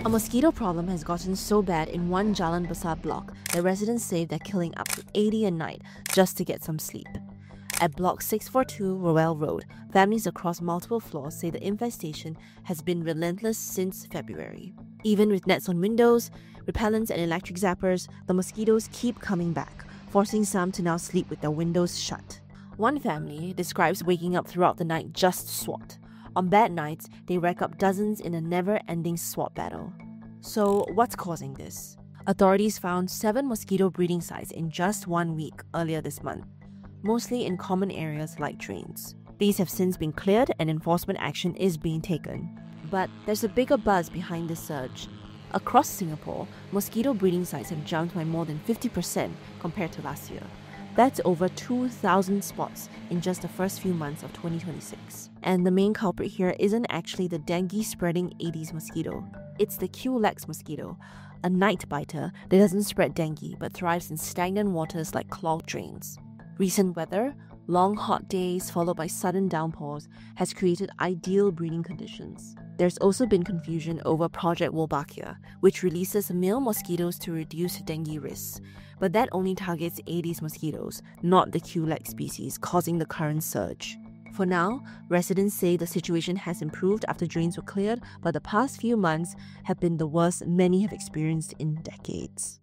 A mosquito problem has gotten so bad in one Jalan Besar block that residents say they're killing up to 80 a night just to get some sleep. At Block 642 Royal Road, families across multiple floors say the infestation has been relentless since February. Even with nets on windows, repellents and electric zappers, the mosquitoes keep coming back, forcing some to now sleep with their windows shut. One family describes waking up throughout the night just to swat. On bad nights, they rack up dozens in a never-ending swat battle. So, what's causing this? Authorities found 7 mosquito breeding sites in just 1 week earlier this month, mostly in common areas like drains. These have since been cleared and enforcement action is being taken. But there's a bigger buzz behind this surge. Across Singapore, mosquito breeding sites have jumped by more than 50% compared to last year. That's over 2,000 spots in just the first few months of 2026. And the main culprit here isn't actually the dengue-spreading Aedes mosquito. It's the Culex mosquito, a night biter that doesn't spread dengue but thrives in stagnant waters like clogged drains. Recent weather, long hot days followed by sudden downpours, has created ideal breeding conditions. There's also been confusion over Project Wolbachia, which releases male mosquitoes to reduce dengue risks. But that only targets Aedes mosquitoes, not the Culex species, causing the current surge. For now, residents say the situation has improved after drains were cleared, but the past few months have been the worst many have experienced in decades.